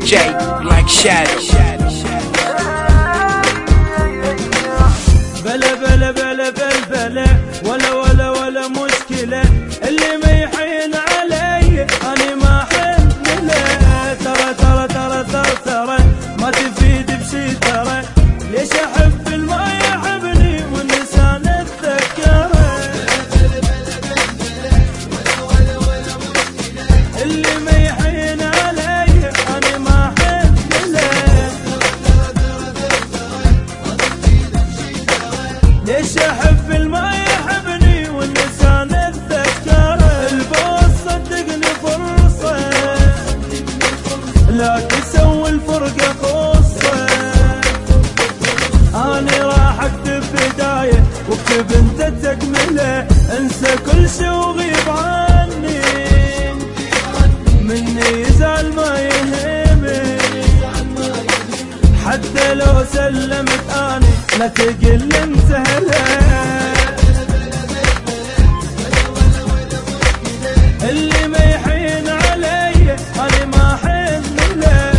DJ like Shadow. بلا بلا بلا بلا بلا ولا ولا ولا مشكلة اللي ما يحين علي أنا ما حن له. ترى ترى ترى ترى ترى ما تفيد بشي ترى. ليش أحب الما يحبني والنسان اتذكره. اللي ما يحين علي أنا ما حن له. ليش أحب الما يحبني والنسان اتذكره. البوس صدقني فرصة لا تسوي الفرقة قصة. أنا راح أكتب بداية واكتب أنت تكملة. انسى كل شي وغيب عني مني يزعل ما يهمني. حتى لو سلمت أنا لا تقل انت هلا. اللي ما يحين علي أنا ما حن له.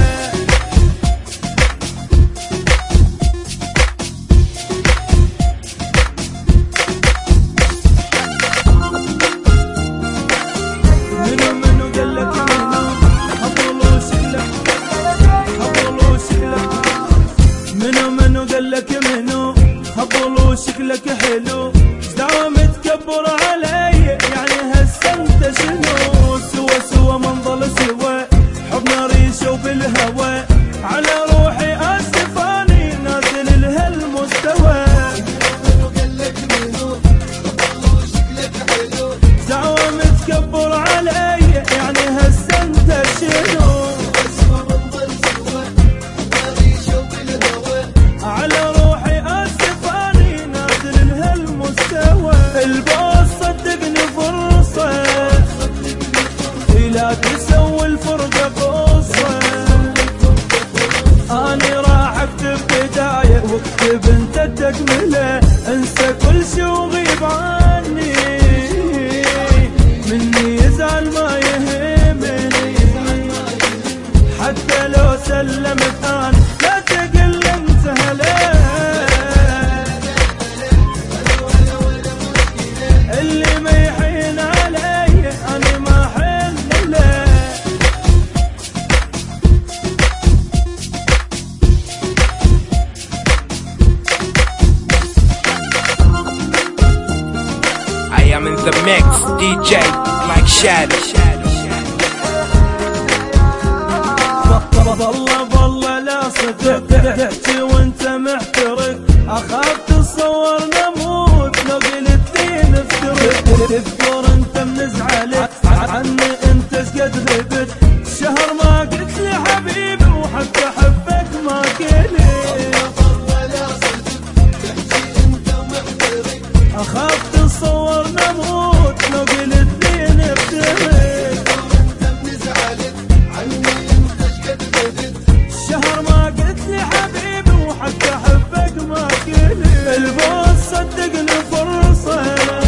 منو قالك منو حطولو شلك حطولو شلك. منو قالك منو حطولو شكلك حلو. دعوة متكبر علي يعني هسه انت شنو. سوا سوا منظل سوا حبنا ريشه وبالهوى. على روحي اسف اني نازل لهالمستوى. دعوة متكبر علي يعني هسه انت شنو. على روحي اسف اني نازل لهالمستوى. البوس صدقني فرصة لا تسوي الفرقة قصة. أنا راح أكتب بداية واكتب أنت تكملة. انسى كل شي وغيب عني مني يزعل ما يهمني. حتى لو سلمت أنا لا تقل انت هلا. اللي ما يحين علي أنا ما حن له. I am in the mix, DJ like Shadow. والله لا صدق تحكي وانت محترق. اخاف تصور نموت لو قلت لي نفترق. تذكر انت من زعلت عني انت شقد غبت. شهر ما قلت لي حبيبي وحتى احبك ما قلت. اخاف تصور نموت لو قلت لي نفترق. شهر ما قلت لي حبيبي وحتى احبك ما قلت. البوس صدقني فرصة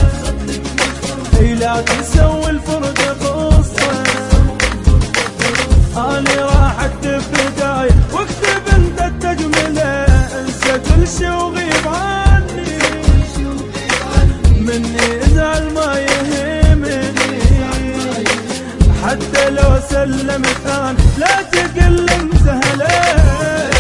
لا تسوي الفرقة قصة. أنا راح أكتب بداية واكتب أنت التكملة. انسى كل شي وغيب عني مني يزعل ما يهمني. حتى لو سلمت أنا لا تقل انت هلا.